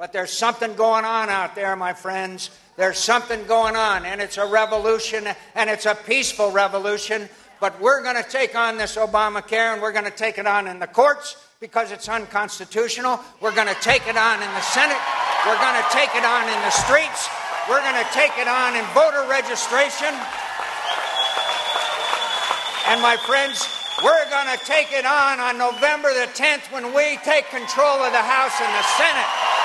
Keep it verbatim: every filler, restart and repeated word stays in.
But there's something going on out there, my friends. There's something going on, and it's a revolution, and it's a peaceful revolution. But we're going to take on this Obamacare, and we're going to take it on in the courts because it's unconstitutional. We're going to take it on in the Senate. We're going to take it on in the streets. We're going to take it on in voter registration. And my friends, we're going to take it on on November the tenth when we take control of the House and the Senate.